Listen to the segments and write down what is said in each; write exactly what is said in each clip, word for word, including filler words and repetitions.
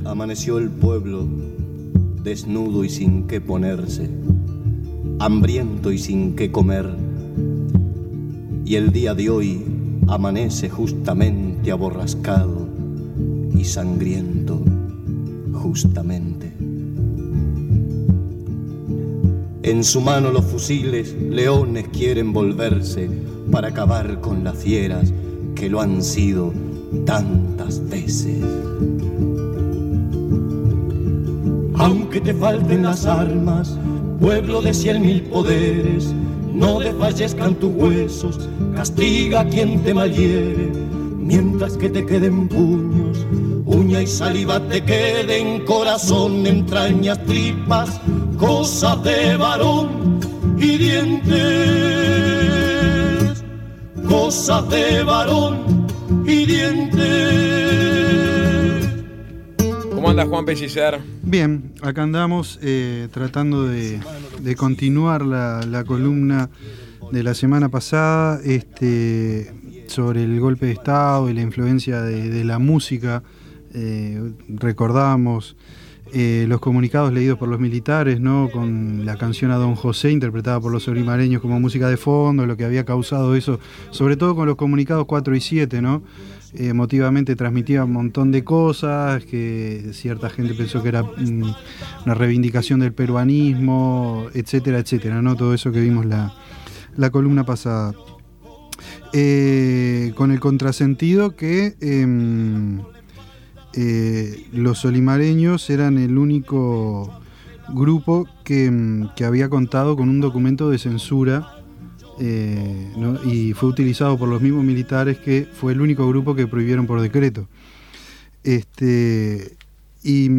Amaneció el pueblo, desnudo y sin qué ponerse, hambriento y sin qué comer. Y el día de hoy amanece justamente aborrascado y sangriento, justamente. En su mano los fusiles, leones quieren volverse para acabar con las fieras que lo han sido tantas veces. Aunque te falten las armas, pueblo de cien mil poderes, no desfallezcan tus huesos, castiga a quien te malhiere, mientras que te queden puños, uña y saliva te queden, corazón, entrañas, tripas, cosas de varón y dientes, cosas de varón y dientes. ¿Cómo anda Juan Pellicer? Bien, acá andamos eh, tratando de, de continuar la, la columna de la semana pasada este, sobre el golpe de Estado y la influencia de, de la música. Eh, recordamos eh, los comunicados leídos por los militares, ¿no? Con la canción a Don José interpretada por los solimareños como música de fondo, lo que había causado eso, sobre todo con los comunicados cuatro y siete, ¿no? Eh, emotivamente transmitía un montón de cosas, que cierta gente pensó que era mm, una reivindicación del peruanismo, etcétera, etcétera, ¿no? Todo eso que vimos la, la columna pasada. Eh, con el contrasentido que eh, eh, los solimareños eran el único grupo que, que había contado con un documento de censura. Eh, ¿no? Y fue utilizado por los mismos militares, que fue el único grupo que prohibieron por decreto. Este, y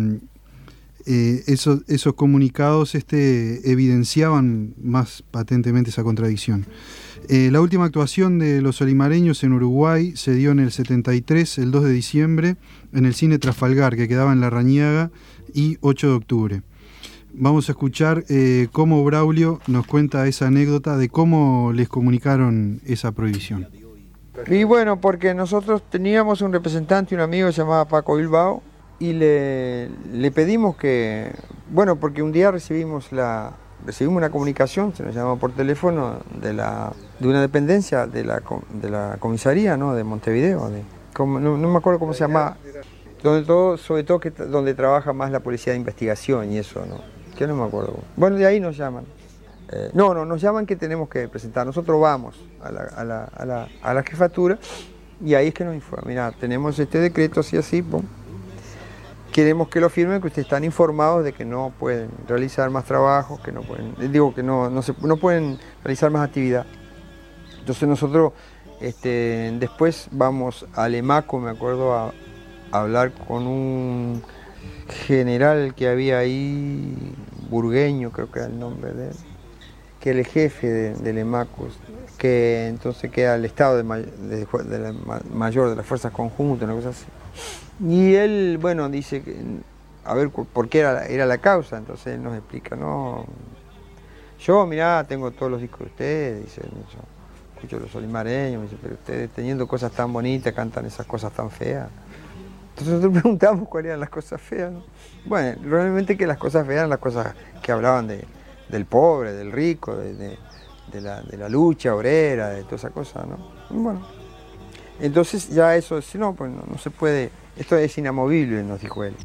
eh, esos, esos comunicados este, evidenciaban más patentemente esa contradicción. Eh, la última actuación de los solimareños en Uruguay se dio en el setenta y tres, el dos de diciembre, en el Cine Trafalgar, que quedaba en La Rañaga, y ocho de octubre. Vamos a escuchar eh, cómo Braulio nos cuenta esa anécdota de cómo les comunicaron esa prohibición. Y bueno, porque nosotros teníamos un representante, un amigo que se llamaba Paco Bilbao, y le, le pedimos que, bueno, porque un día recibimos la recibimos una comunicación, se nos llamó por teléfono, de la de una dependencia de la, de la comisaría, ¿no? De Montevideo, de, como, no, no me acuerdo cómo se llama, donde todo, sobre todo que, donde trabaja más la policía de investigación y eso, ¿no? Que no me acuerdo. Bueno, de ahí nos llaman. Eh, no, no, nos llaman que tenemos que presentar. Nosotros vamos a la, a la, a la, a la jefatura y ahí es que nos informan. Mira, tenemos este decreto así, así, pum. Queremos que lo firmen, que ustedes están informados de que no pueden realizar más trabajos, que no pueden, digo que no, no, se, no pueden realizar más actividad. Entonces nosotros este, después vamos al EMACO, me acuerdo, a, a hablar con un general que había ahí, Burgueño creo que era el nombre de él, que era el jefe de, del EMACO, que entonces queda el estado de, de, de la mayor de las fuerzas conjuntas, una cosa así. Y él, bueno, dice que, a ver, por qué era, era la causa, entonces él nos explica, no, yo, mirá, tengo todos los discos de ustedes, dice, yo escucho los solimareños, dice, pero ustedes teniendo cosas tan bonitas cantan esas cosas tan feas. Entonces nosotros preguntamos cuáles eran las cosas feas, ¿no? Bueno, realmente que las cosas feas eran las cosas que hablaban de, del pobre, del rico, de, de, de, la, de la lucha obrera, de toda esa cosa, ¿no? Y bueno, entonces ya eso, si no, pues no, no se puede, esto es inamovible, nos dijo él.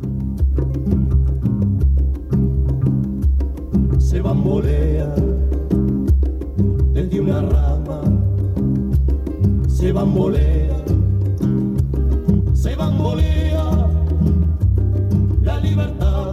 Se bambolea desde una rama, se bambolea, se bambolea la libertad.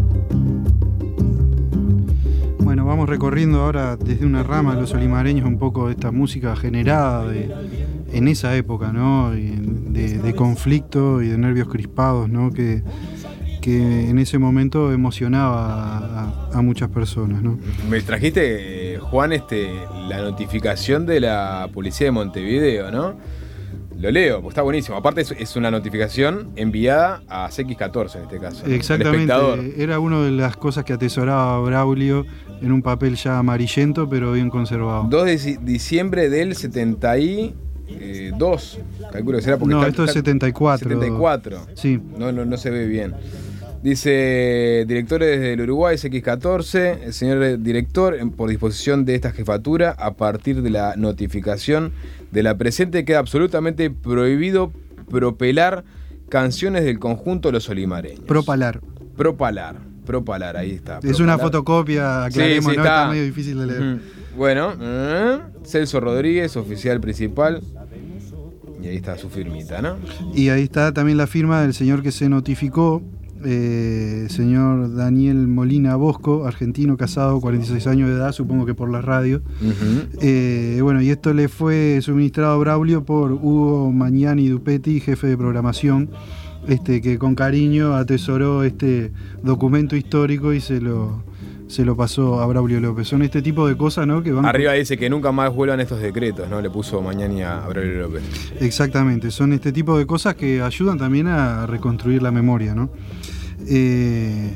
Bueno, vamos recorriendo ahora desde una rama de los solimareños un poco de esta música generada de, en esa época, ¿no? De, de conflicto y de nervios crispados, ¿no? Que, que en ese momento emocionaba a, a muchas personas, ¿no? Me trajiste, Juan, este, la notificación de la policía de Montevideo, ¿no? Lo leo, porque está buenísimo. Aparte es, es una notificación enviada a C X catorce en este caso, ¿no? Exactamente, era una de las cosas que atesoraba Braulio en un papel ya amarillento, pero bien conservado. dos de diciembre del setenta y eh, dos, calculo que será porque No, está, esto es está, setenta y cuatro. setenta y cuatro. Sí. No, no, no se ve bien. Dice, directores del Uruguay, equis catorce, el señor director, por disposición de esta jefatura, a partir de la notificación de la presente, queda absolutamente prohibido propelar canciones del conjunto Los Olimareños. Propalar. Propalar, propalar, ahí está. Es propalar. una fotocopia, aclaremos, sí, sí, ¿no? está. Está medio difícil de leer. Uh-huh. Bueno, uh, Celso Rodríguez, oficial principal. Y ahí está su firmita, ¿no? Y ahí está también la firma del señor que se notificó, eh, señor Daniel Molina Bosco, argentino, casado, cuarenta y seis años de edad, supongo que por la radio. Uh-huh. Eh, bueno, y esto le fue suministrado a Braulio por Hugo Magnani Dupetti, jefe de programación, este, que con cariño atesoró este documento histórico y se lo, se lo pasó a Braulio López. Son este tipo de cosas, ¿no? Que van Arriba dice que nunca más vuelvan estos decretos, ¿no? Le puso Magnani a Braulio López. Exactamente, son este tipo de cosas que ayudan también a reconstruir la memoria, ¿no? Eh,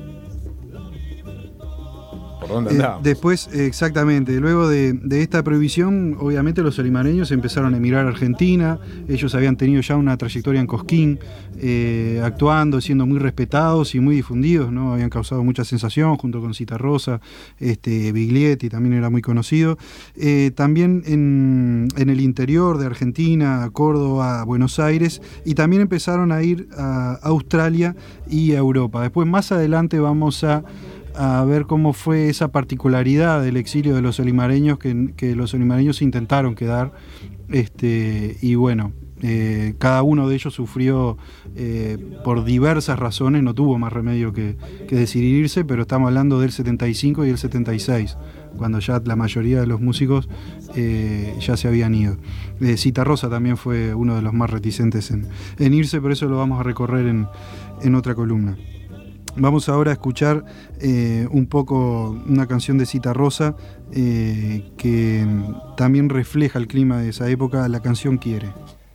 ¿Por dónde andamos? Eh, después, exactamente, luego de, de esta prohibición, obviamente los olimareños empezaron a emigrar a Argentina. Ellos habían tenido ya una trayectoria en Cosquín, eh, actuando, siendo muy respetados y muy difundidos, ¿no? Habían causado mucha sensación junto con Citarrosa, este, Biglietti también era muy conocido. Eh, también en, en el interior de Argentina, Córdoba, Buenos Aires, y también empezaron a ir a Australia y a Europa. Después, más adelante, vamos a a ver cómo fue esa particularidad del exilio de los olimareños, que, que los olimareños intentaron quedar, este, y bueno, eh, cada uno de ellos sufrió eh, por diversas razones, no tuvo más remedio que, que decidir irse, pero estamos hablando del setenta y cinco y el setenta y seis, cuando ya la mayoría de los músicos eh, ya se habían ido. Eh, Citarrosa también fue uno de los más reticentes en, en irse, pero eso lo vamos a recorrer en, en otra columna. Vamos ahora a escuchar eh, un poco una canción de Citarrosa eh, que también refleja el clima de esa época. La canción Quiere.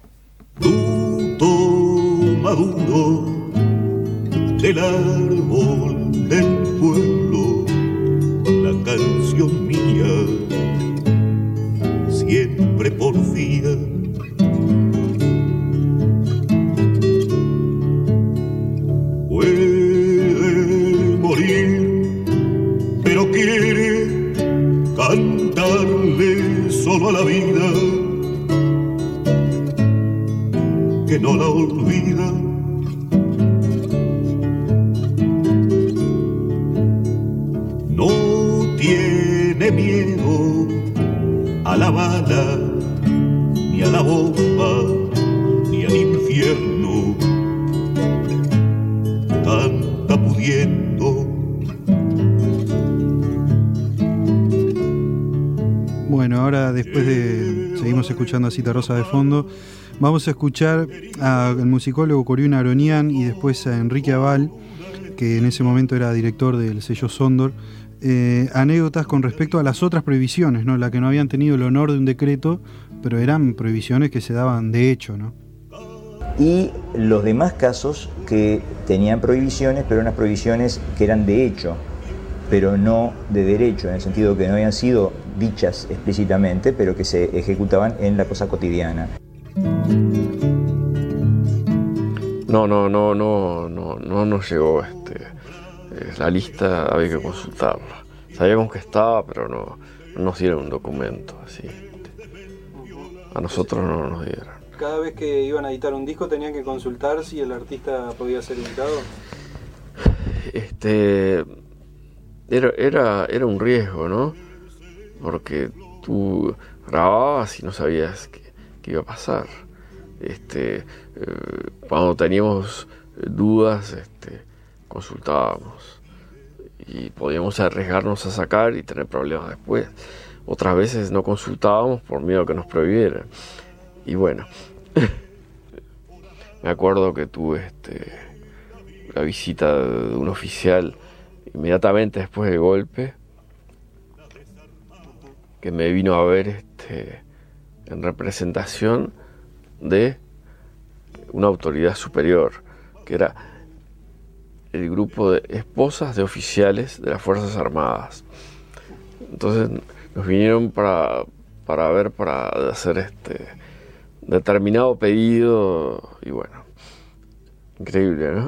Fruto maduro del árbol del pueblo, la canción mía, siempre porfía. Pero quiere cantarle solo a la vida, que no la olvida. No tiene miedo a la bala, ni a la bomba, ni al infierno. Canta pudiendo. Bueno, ahora después de... seguimos escuchando a Citarrosa de fondo. Vamos a escuchar al musicólogo Coriún Aronian y después a Enrique Aval, que en ese momento era director del sello Sondor, eh, anécdotas con respecto a las otras prohibiciones, ¿no? La que no habían tenido el honor de un decreto, pero eran prohibiciones que se daban de hecho, ¿no? Y los demás casos que tenían prohibiciones, pero unas prohibiciones que eran de hecho, pero no de derecho, en el sentido que no habían sido dichas explícitamente, pero que se ejecutaban en la cosa cotidiana. No, no, no, no, no, no nos llegó este, la lista, había que consultarla. Sabíamos que estaba, pero no, no nos dieron un documento así. A nosotros no nos dieron. Cada vez que iban a editar un disco tenían que consultar si el artista podía ser invitado. Este era, era, era un riesgo, ¿no? Porque tú grababas y no sabías qué, qué iba a pasar. Este, eh, cuando teníamos dudas, este, consultábamos y podíamos arriesgarnos a sacar y tener problemas después. Otras veces no consultábamos por miedo a que nos prohibieran. Y bueno, me acuerdo que tuve este, la visita de un oficial inmediatamente después del golpe, que me vino a ver este, en representación de una autoridad superior, que era el grupo de esposas de oficiales de las Fuerzas Armadas. Entonces nos vinieron para, para ver, para hacer este, determinado pedido y bueno, increíble, ¿no?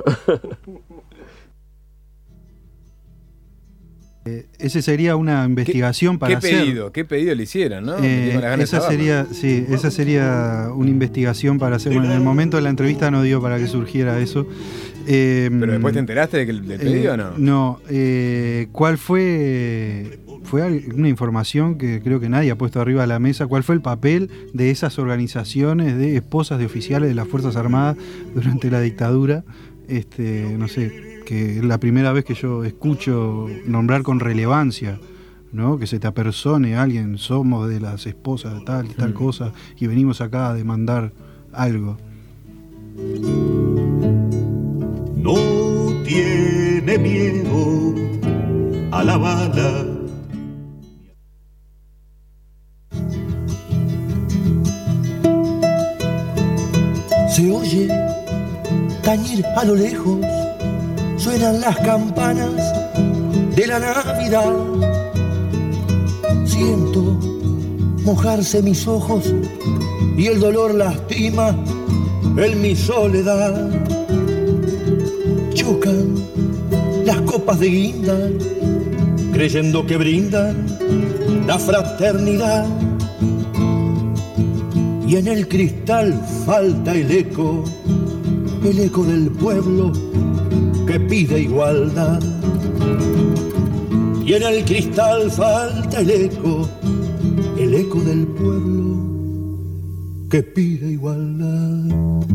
Eh, ese sería una investigación ¿Qué, para qué hacer. pedido, ¿Qué pedido le hicieron, no? Eh, esa sería, sí, esa sería una investigación para hacer. Bueno, en el momento de la entrevista no dio para que surgiera eso. Eh, ¿Pero después te enteraste de que del pedido eh, o no? No. Eh, ¿Cuál fue? Fue una información que creo que nadie ha puesto arriba de la mesa. ¿Cuál fue el papel de esas organizaciones de esposas de oficiales de las Fuerzas Armadas durante la dictadura? Este, no sé, que es la primera vez que yo escucho nombrar con relevancia, ¿no? Que se te apersone alguien, somos de las esposas de tal y tal cosa, y venimos acá a demandar algo. No tiene miedo a la bala. Se oye tañir a lo lejos, suenan las campanas de la Navidad. Siento mojarse mis ojos y el dolor lastima en mi soledad. Chocan las copas de guinda, creyendo que brindan la fraternidad. Y en el cristal falta el eco, el eco del pueblo que pide igualdad. Y en el cristal falta el eco, el eco del pueblo que pide igualdad.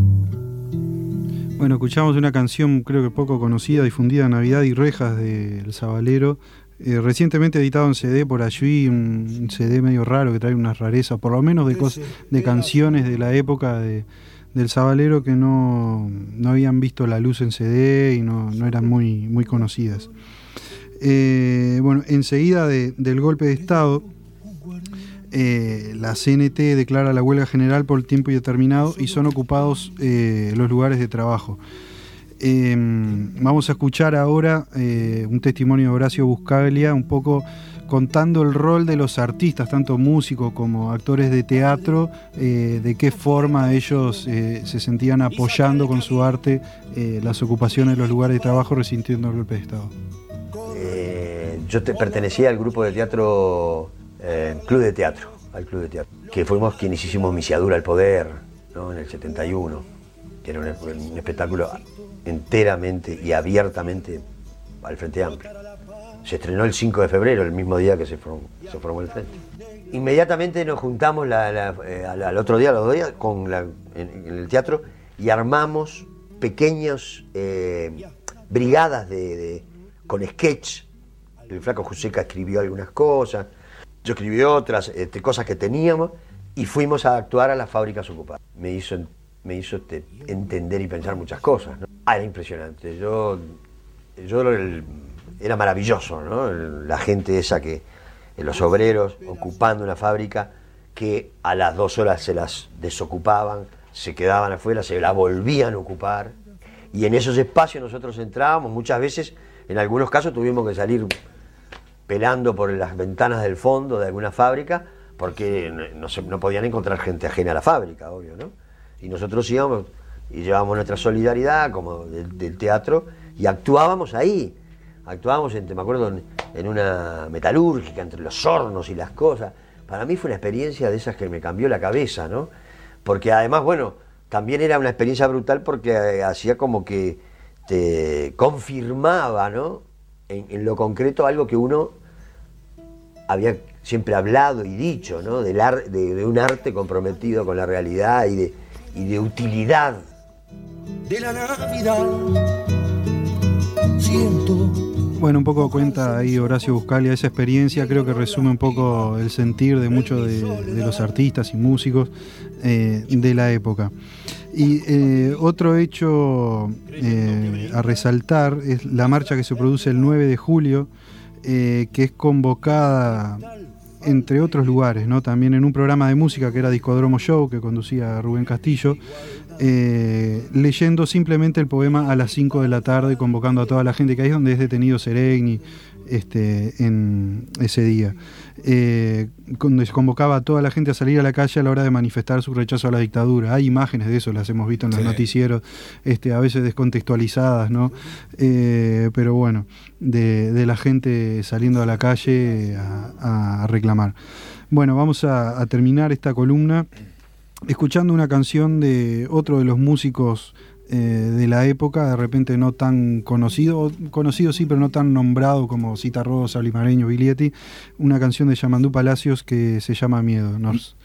Bueno, escuchamos una canción creo que poco conocida, difundida en Navidad y Rejas del Sabalero, eh, recientemente editado en C D por allí, un, un C D medio raro que trae unas rarezas, por lo menos de, cos, de canciones de la época de, del Sabalero que no, no habían visto la luz en C D y no, no eran muy, muy conocidas. Eh, bueno, enseguida de, del golpe de Estado, eh, la C N T declara la huelga general por tiempo indeterminado y son ocupados eh, los lugares de trabajo. Eh, vamos a escuchar ahora eh, un testimonio de Horacio Buscaglia, un poco contando el rol de los artistas, tanto músicos como actores de teatro, eh, de qué forma ellos eh, se sentían apoyando con su arte eh, las ocupaciones de los lugares de trabajo resintiendo el golpe de Estado. Eh, yo te, pertenecía al grupo de teatro, eh, Club de Teatro, al Club de Teatro, que fuimos quienes hicimos Misiadura al Poder, ¿no? En el setenta y uno, que era un, un espectáculo enteramente y abiertamente al Frente Amplio. Se estrenó el cinco de febrero, el mismo día que se formó, se formó el Frente. Inmediatamente nos juntamos la, la, eh, al, al otro día, los dos días, con la, en, en el teatro y armamos pequeños eh, brigadas de, de, con sketch. El flaco Juseca escribió algunas cosas, yo escribí otras, este, cosas que teníamos, y fuimos a actuar a las fábricas ocupadas. Me hizo, me hizo este, entender y pensar muchas cosas, ¿no? Ah, era impresionante. Yo, yo el, era maravilloso, ¿no? La gente esa que, los obreros ocupando una fábrica, que a las dos horas se las desocupaban, se quedaban afuera, se la volvían a ocupar, y en esos espacios nosotros entrábamos, muchas veces, en algunos casos tuvimos que salir pelando por las ventanas del fondo de alguna fábrica, porque no, se, no podían encontrar gente ajena a la fábrica, obvio, ¿no? Y nosotros íbamos y llevábamos nuestra solidaridad como del, del teatro y actuábamos ahí. Actuábamos, en, me acuerdo, en, en una metalúrgica, entre los hornos y las cosas. Para mí fue una experiencia de esas que me cambió la cabeza, ¿no? Porque además, bueno, también era una experiencia brutal porque eh, hacía como que te confirmaba, ¿no? En, en lo concreto algo que uno había siempre hablado y dicho, ¿no? Del ar, de, de un arte comprometido con la realidad y de, y de utilidad. De la Navidad siento. Bueno, un poco cuenta ahí Horacio Buscaglia esa experiencia, creo que resume un poco el sentir de muchos de, de los artistas y músicos eh, de la época. Y eh, otro hecho eh, a resaltar es la marcha que se produce el nueve de julio, eh, que es convocada, entre otros lugares, ¿no? También en un programa de música que era Discodromo Show, que conducía Rubén Castillo, eh, leyendo simplemente el poema a las cinco de la tarde, convocando a toda la gente, que ahí es donde es detenido Seregni, este, en ese día. Eh, cuando se convocaba a toda la gente a salir a la calle a la hora de manifestar su rechazo a la dictadura. Hay imágenes de eso, las hemos visto en los sí. noticieros, este, a veces descontextualizadas, ¿no? Eh, pero bueno, de, de la gente saliendo a la calle a, a reclamar. Bueno, vamos a, a terminar esta columna escuchando una canción de otro de los músicos eh, de la época, de repente no tan conocido, conocido sí, pero no tan nombrado como Citarrosa, Limareño, Biglietti, una canción de Yamandú Palacios que se llama Miedo. Nos